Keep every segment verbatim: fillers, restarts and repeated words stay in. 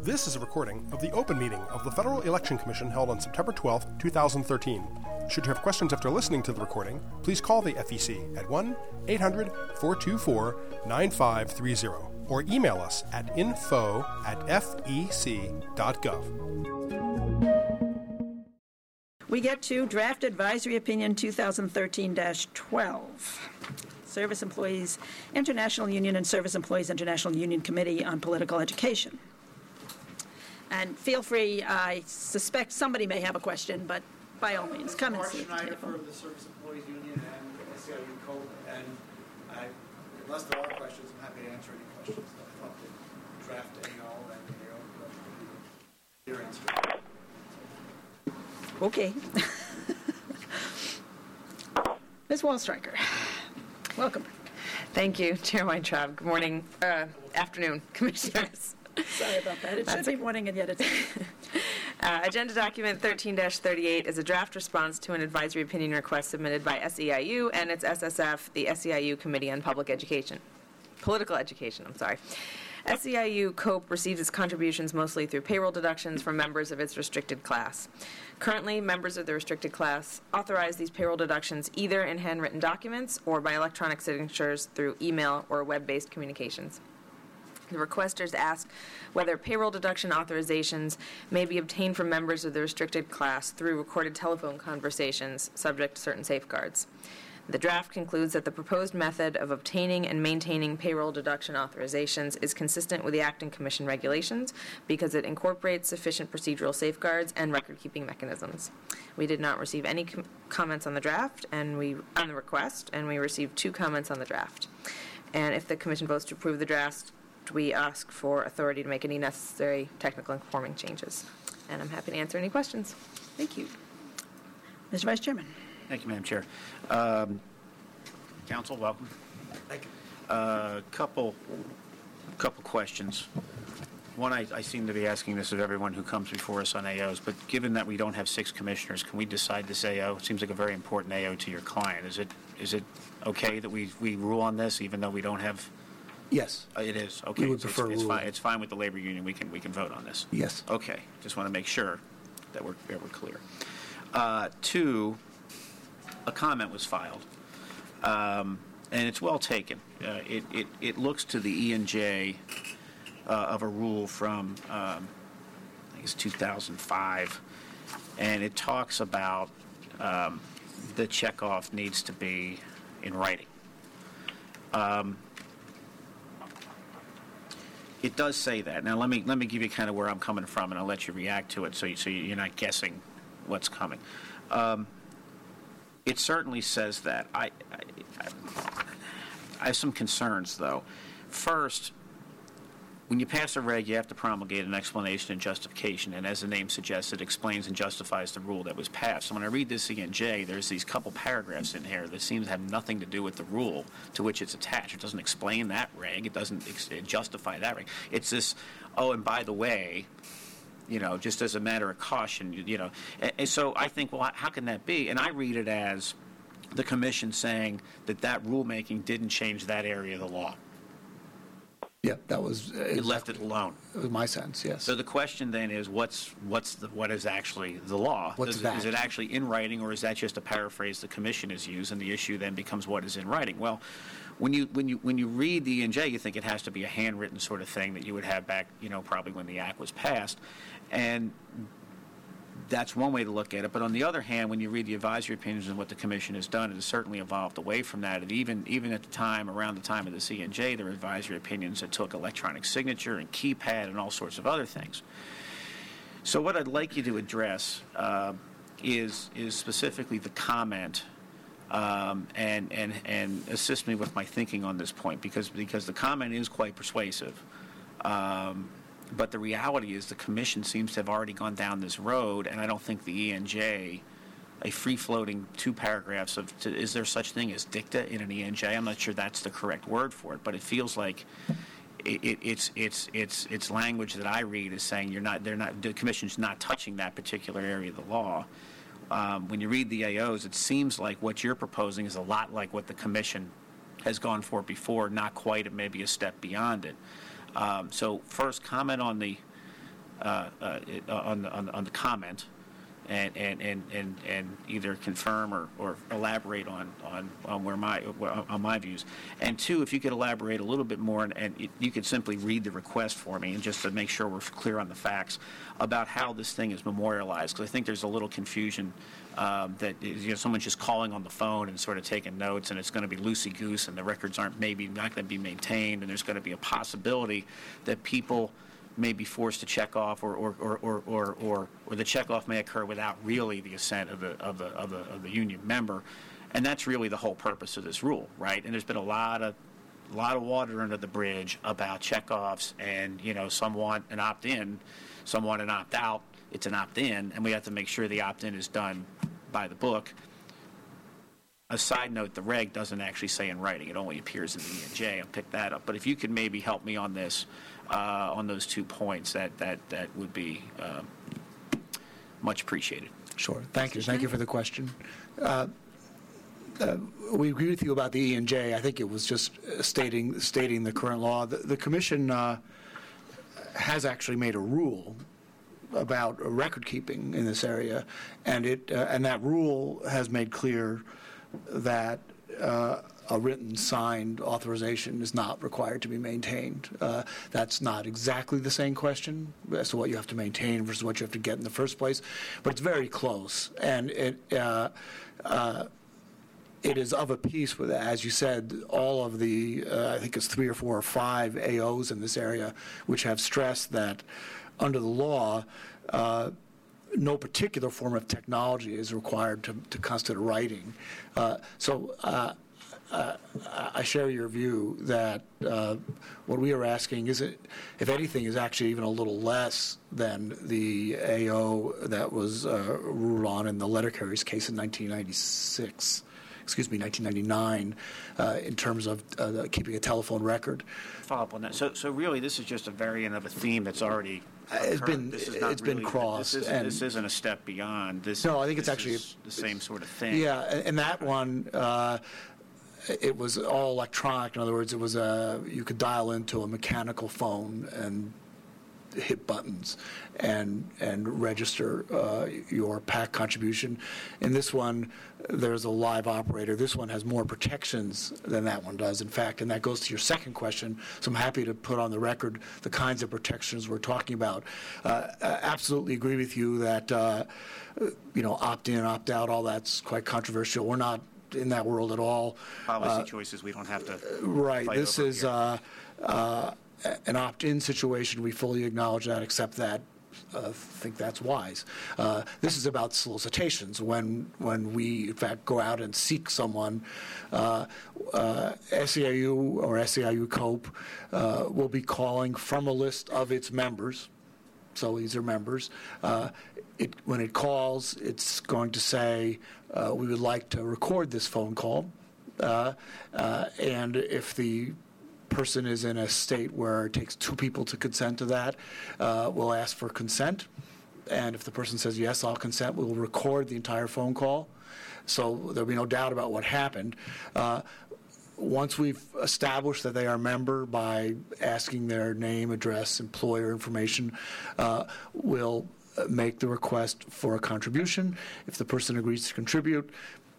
This is a recording of the open meeting of the Federal Election Commission held on September twelfth, twenty thirteen. Should you have questions after listening to the recording, please call the F E C at one eight hundred four two four nine five three zero or email us at info at f e c dot gov. We get to Draft Advisory Opinion twenty thirteen dash twelve. Service Employees International Union and Service Employees International Union Committee on Political Education. And feel free, I suspect somebody may have a question, but by all means, come and see. Mark Schneider for the Service Employees Union and S E I U COPE, and I, unless there are questions, I'm happy to answer any questions. I thought the draft A O and the A O your answer. Okay. Miz Wallstreicher, welcome. Thank you, Chair Weintraub. Good morning, uh, afternoon, Commissioners. Sorry about that. It That's should be morning, and yet it's... uh, Agenda Document thirteen dash thirty-eight is a draft response to an advisory opinion request submitted by S E I U and its S S F, the S E I U Committee on Public Education. Political Education, I'm sorry. S E I U COPE receives its contributions mostly through payroll deductions from members of its restricted class. Currently, members of the restricted class authorize these payroll deductions either in handwritten documents or by electronic signatures through email or web-based communications. The requesters ask whether payroll deduction authorizations may be obtained from members of the restricted class through recorded telephone conversations, subject to certain safeguards. The draft concludes that the proposed method of obtaining and maintaining payroll deduction authorizations is consistent with the Acting Commission regulations because it incorporates sufficient procedural safeguards and record-keeping mechanisms. We did not receive any com- comments on the draft and we on the request, and we received two comments on the draft. And if the Commission votes to approve the draft, we ask for authority to make any necessary technical and conforming changes. And I'm happy to answer any questions. Thank you. Mister Vice Chairman. Thank you, Madam Chair. Um, Council, welcome. Thank you. A uh, couple, couple questions. One, I, I seem to be asking this of everyone who comes before us on A Os, but given that we don't have six commissioners, can we decide this A O? It seems like a very important A O to your client. Is it is it okay that we, we rule on this even though we don't have... Yes. Uh, it is. Okay. We would So prefer it's, it's, rule. fine, it's fine with the labor union. We can we can vote on this. Yes. Okay. Just want to make sure that we're, that we're clear. Uh, two, a comment was filed, um, and it's well taken. Uh, it, it, it looks to the E and J uh, of a rule from, um, I think it's two thousand five, and it talks about um, the checkoff needs to be in writing. Um, It does say that. Now, let me let me give you kind of where I'm coming from, and I'll let you react to it so, you, so you're not guessing what's coming. Um, it certainly says that. I, I, I have some concerns, though. First, when you pass a reg, you have to promulgate an explanation and justification, and as the name suggests, it explains and justifies the rule that was passed. So when I read this E and J, there's these couple paragraphs in here that seem to have nothing to do with the rule to which it's attached. It doesn't explain that reg. It doesn't ex- justify that reg. It's this, oh, and by the way, you know, just as a matter of caution, you, you know. And, and so I think, well, how can that be? And I read it as the commission saying that that rulemaking didn't change that area of the law. Yeah, that was... Uh, It left it alone. It was my sense, yes. So the question then is, what's what's the what is actually the law? What's Does, that? Is it actually in writing, or is that just a paraphrase the commission has used? And the issue then becomes what is in writing. Well, when you when you when you read the E and J, you think it has to be a handwritten sort of thing that you would have back, you know, probably when the act was passed, and that's one way to look at it. But on the other hand, when you read the advisory opinions and what the commission has done, it has certainly evolved away from that. And even even at the time, around the time of the C and J, there were advisory opinions that took electronic signature and keypad and all sorts of other things. So what I'd like you to address uh, is is specifically the comment um, and and and assist me with my thinking on this point, because because the comment is quite persuasive. Um, But the reality is the commission seems to have already gone down this road, and I don't think the E and J, a free-floating two paragraphs of, to, is there such thing as dicta in an E and J? I'm not sure that's the correct word for it, but it feels like it, it, it's it's it's it's language that I read is saying you're not, they're not, the commission's not touching that particular area of the law. Um, when you read the A Os, it seems like what you're proposing is a lot like what the commission has gone for before, not quite, maybe a step beyond it. Um, so first, comment on the uh, uh, it- on, the, on, the, on the comment. And, and, and, and, and either confirm or, or elaborate on, on, on where my on my views. And two, if you could elaborate a little bit more, and, and it, you could simply read the request for me, and just to make sure we're clear on the facts about how this thing is memorialized, because I think there's a little confusion um, that you know someone's just calling on the phone and sort of taking notes, and it's going to be loosey goose, and the records aren't maybe not going to be maintained, and there's going to be a possibility that people may be forced to check off, or or, or, or, or, or or the checkoff may occur without really the assent of the of the of the of the union member, and that's really the whole purpose of this rule, right? And there's been a lot of a lot of water under the bridge about checkoffs, and you know some want an opt-in, some want an opt-out. It's an opt-in, and we have to make sure the opt-in is done by the book. A side note, the reg doesn't actually say in writing. It only appears in the E N J. I'll pick that up. But if you could maybe help me on this, uh, on those two points, that, that, that would be uh, much appreciated. Sure. Thank you. Thank you for the question. Uh, uh, we agree with you about the E N J. I think it was just stating stating the current law. The, the Commission uh, has actually made a rule about record keeping in this area, and it uh, and that rule has made clear that uh, a written signed authorization is not required to be maintained. Uh, that's not exactly the same question as to what you have to maintain versus what you have to get in the first place, but it's very close, and it uh, uh, it is of a piece with, as you said, all of the uh, I think it's three or four or five A Os in this area which have stressed that under the law, uh, no particular form of technology is required to, to constitute writing. Uh, so uh, uh, I share your view that uh, what we are asking is, it, if anything, is actually even a little less than the A O that was uh, ruled on in the letter carriers case in nineteen ninety-six. Excuse me, nineteen ninety-nine, uh, in terms of uh, keeping a telephone record. Follow up on that. So, so really, this is just a variant of a theme that's already It's occurred. been This is not it's been really- crossed. This isn't, and this isn't a step beyond. This, No, I think it's this actually- is the same sort of thing. Yeah, and and that one, uh, it was all electronic. In other words, it was a, you could dial into a mechanical phone and hit buttons and and register uh, your PAC contribution. In this one, there's a live operator. This one has more protections than that one does, in fact, and that goes to your second question. So I'm happy to put on the record the kinds of protections we're talking about. Uh, I absolutely agree with you that uh, you know, opt-in, opt-out, all that's quite controversial. We're not in that world at all. Policy choices we don't have to Right. fight This over is here. uh, uh, an opt-in situation. We fully acknowledge that, accept that, uh, think that's wise. Uh, This is about solicitations. When when we, in fact, go out and seek someone, uh, uh, S E I U or S E I U COPE uh, will be calling from a list of its members. So these are members. Uh, it, when it calls, it's going to say, uh, we would like to record this phone call. Uh, uh, and if the person is in a state where it takes two people to consent to that, uh, we'll ask for consent. And if the person says, yes, I'll consent, we'll record the entire phone call. So there'll be no doubt about what happened. Uh, Once we've established that they are a member by asking their name, address, employer information, uh, we'll make the request for a contribution. If the person agrees to contribute,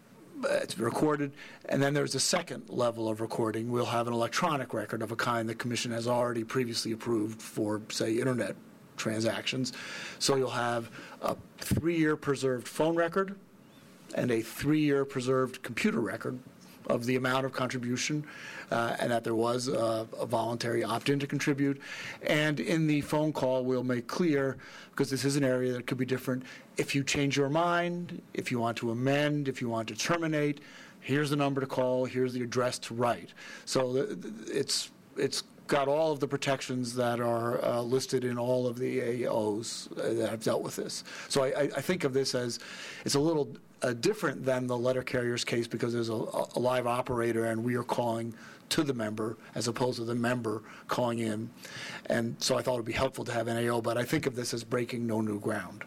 it's recorded. And then there's a second level of recording. We'll have an electronic record of a kind the Commission has already previously approved for, say, Internet transactions. So you'll have a three-year preserved phone record and a three-year preserved computer record of the amount of contribution, uh, and that there was a, a voluntary opt-in to contribute. And in the phone call, we'll make clear, because this is an area that could be different, if you change your mind, if you want to amend, if you want to terminate, here's the number to call, here's the address to write. So the, the, it's it's got all of the protections that are uh, listed in all of the A Os uh, that have dealt with this. So I, I think of this as, it's a little uh, different than the letter carrier's case, because there's a, a live operator and we are calling to the member as opposed to the member calling in. And so I thought it would be helpful to have an A O, but I think of this as breaking no new ground.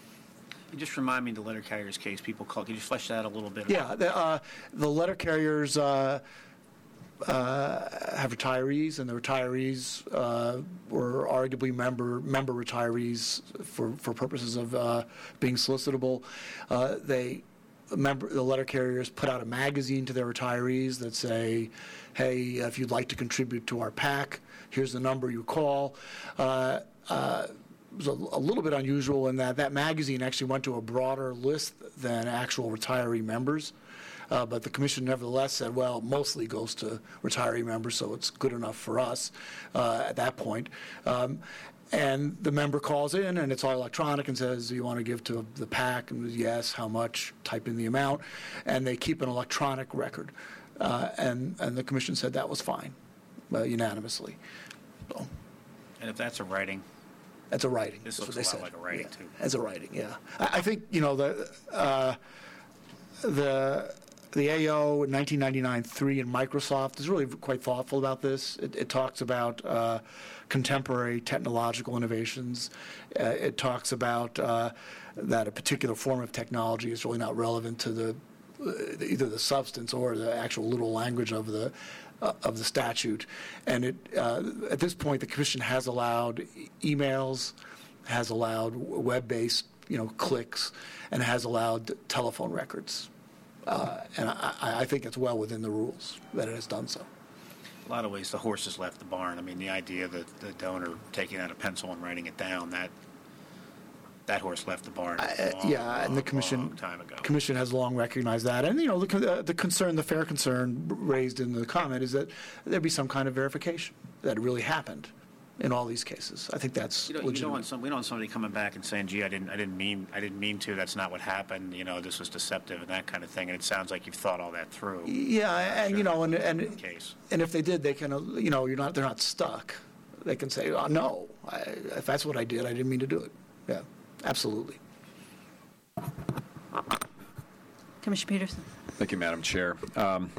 You just remind me of the letter carrier's case. People call. Can you flesh that a little bit? Yeah, the, uh, the letter carriers, uh, uh, have retirees, and the retirees uh, were arguably member member retirees for, for purposes of uh, being solicitable. Uh, they member the letter carriers put out a magazine to their retirees that say, hey, if you'd like to contribute to our PAC, here's the number you call. Uh, uh, it was a, a little bit unusual in that that magazine actually went to a broader list than actual retiree members. Uh, but the commission nevertheless said, well, mostly goes to retiree members, so it's good enough for us uh, at that point. Um, and the member calls in, and it's all electronic, and says, do you want to give to the PAC? And yes, how much? Type in the amount. And they keep an electronic record. Uh, and, and the commission said that was fine, uh, unanimously. So, And if that's a writing, that's a writing. this That's looks what a they lot said. like a writing, Yeah, too. as a writing, yeah. I, I think, you know, the, uh, the, the A O in nineteen ninety-nine three in Microsoft is really quite thoughtful about this. It, it talks about uh, contemporary technological innovations. Uh, it talks about uh, that a particular form of technology is really not relevant to the uh, either the substance or the actual literal language of the uh, of the statute. And it uh, at this point, the commission has allowed e- emails, has allowed web-based, you know, clicks, and has allowed telephone records. Uh, and I, I think it's well within the rules that it has done so. A lot of ways, the horse has left the barn. I mean, the idea that the donor taking out a pencil and writing it down, that that horse left the barn a Uh, long, yeah, and the long, commission long time ago. commission has long recognized that. And, you know, the, con- uh, the concern, the fair concern raised in the comment is that there be some kind of verification that it really happened in all these cases. I think that's You don't, you don't legitimate. want some, we don't want somebody coming back and saying, gee, I didn't, I didn't mean, I didn't mean to, that's not what happened, you know, this was deceptive and that kind of thing. And it sounds like you've thought all that through. Yeah, and, you know, and, and, Case. and if they did, they can, uh, you know, you're not, they're not stuck. They can say, oh, no, I, if that's what I did, I didn't mean to do it. Yeah, absolutely. Commissioner Peterson. Thank you, Madam Chair. Um,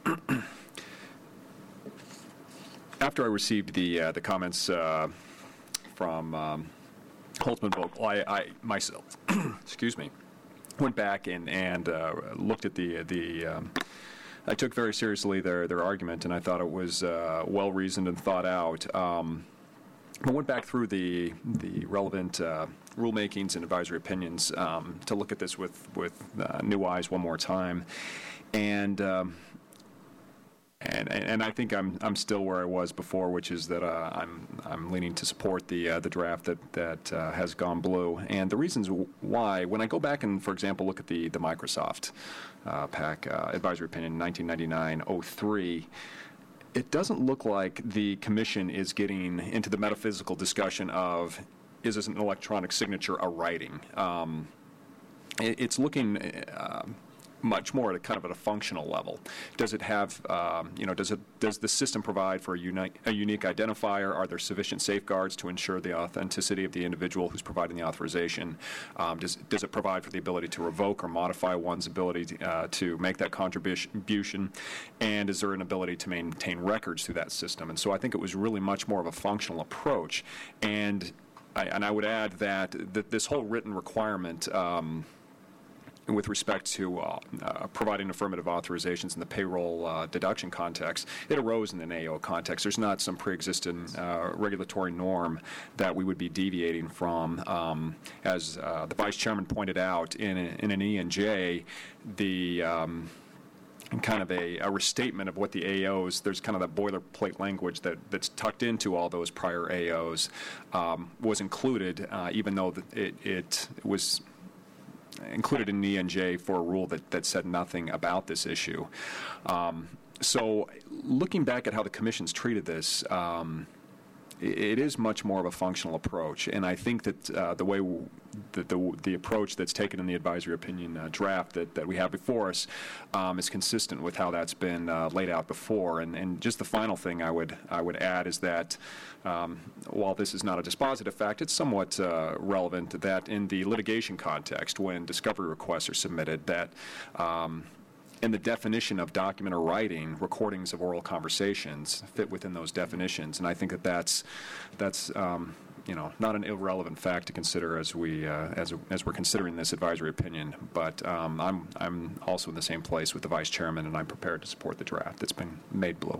After I received the uh, the comments uh, from um, Holtzman Vogel, I, I myself, excuse me, went back and and uh, looked at the the. Um, I took very seriously their their argument, and I thought it was uh, well reasoned and thought out. Um, I went back through the the relevant uh, rulemakings and advisory opinions um, to look at this with with uh, new eyes one more time, and. Um, And, and I think I'm I'm still where I was before, which is that uh, I'm I'm leaning to support the uh, the draft that that uh, has gone blue. And the reasons why, when I go back and, for example, look at the the Microsoft uh, PAC uh, advisory opinion nineteen ninety-nine oh three, it doesn't look like the commission is getting into the metaphysical discussion of, is this an electronic signature a writing? Um, it, it's looking. Uh, much more at a kind of at a functional level. Does it have, um, you know, does it does the system provide for a unique, a unique identifier? Are there sufficient safeguards to ensure the authenticity of the individual who's providing the authorization? Um, does does it provide for the ability to revoke or modify one's ability to, uh, to make that contribution? And is there an ability to maintain records through that system? And so I think it was really much more of a functional approach. And I, and I would add that, that this whole written requirement. Um, with respect to uh, uh, providing affirmative authorizations in the payroll uh, deduction context, it arose in an A O context. There's not some pre-existing uh, regulatory norm that we would be deviating from. Um, as uh, the Vice Chairman pointed out, in, a, in an E and J, the um, kind of a, a restatement of what the A Os, there's kind of that boilerplate language that, that's tucked into all those prior A Os, um, was included, uh, even though it, it was included in E and J for a rule that, that said nothing about this issue. Um, so looking back at how the commission's treated this, um, it, it is much more of a functional approach. And I think that uh, the way w- that the, the approach that's taken in the advisory opinion uh, draft that, that we have before us um, is consistent with how that's been uh, laid out before. And, and just the final thing I would I would add is that Um, while this is not a dispositive fact, it's somewhat uh, relevant that in the litigation context, when discovery requests are submitted, that um, in the definition of document or writing, recordings of oral conversations fit within those definitions. And I think that that's, that's um, you know, not an irrelevant fact to consider as we uh, as as we're considering this advisory opinion. But um, I'm I'm also in the same place with the vice chairman, and I'm prepared to support the draft that's been made below.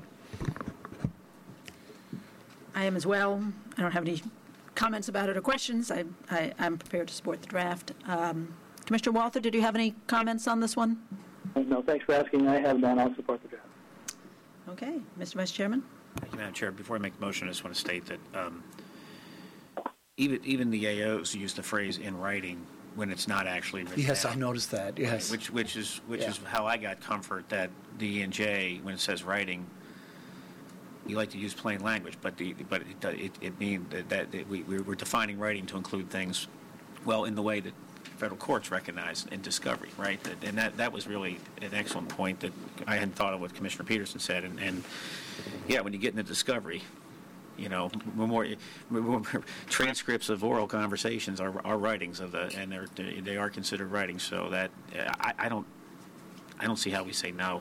I am as well. I don't have any comments about it or questions. I, I I'm prepared to support the draft. Um, Commissioner Walther, did you have any comments on this one? No, thanks for asking. I have none. I'll support the draft. Okay, Mister Vice Chairman. Thank you, Madam Chair. Before I make the motion, I just want to state that um, even even the A Os use the phrase "in writing" when it's not actually written Yes, down. I noticed that, yes. Which which is which Yeah. is how I got comfort that the E and J, when it says writing, you like to use plain language, but the but it do- it, it means that, that, that we we're defining writing to include things, well, in the way that federal courts recognize in discovery, right? That- And that, that was really an excellent point that I hadn't thought of what Commissioner Peterson said. And, and yeah, when you get into discovery, you know, more, more transcripts of oral conversations are, are writings of the, and they're, they are considered writings. So that I, I don't, I don't see how we say no.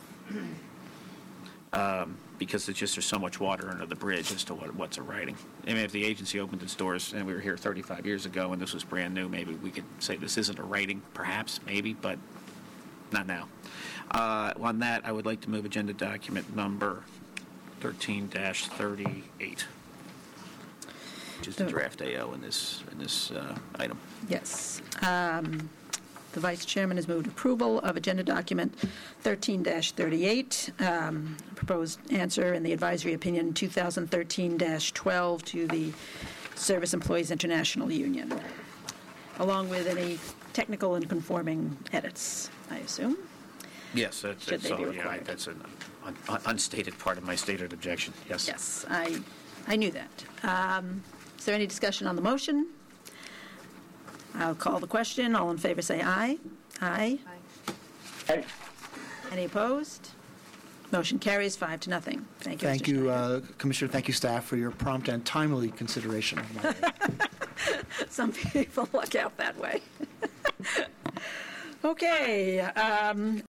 Um, because it's just there's so much water under the bridge as to what, what's a writing. I mean, if the agency opened its doors and we were here thirty-five years ago and this was brand new, maybe we could say this isn't a writing, perhaps, maybe, but not now. Uh, on that, I would like to move agenda document number thirteen dash thirty-eight, which is the draft A O in this in this uh, item. Yes. Um, The Vice Chairman has moved approval of Agenda Document thirteen dash thirty-eight, um, proposed answer in the advisory opinion two thousand thirteen dash twelve to the Service Employees International Union, along with any technical and conforming edits, I assume. Yes, that's, Should that's they be all, yeah, required? that's an un, un, unstated part of my stated objection. Yes. Yes, I, I knew that. Um, Is there any discussion on the motion? I'll call the question. All in favor say aye. Aye. Aye. Any opposed? Motion carries five to nothing. Thank you, Thank Mister you, Schneider. uh, Commissioner, thank you, staff, for your prompt and timely consideration of my Some people look out that way. Okay. um,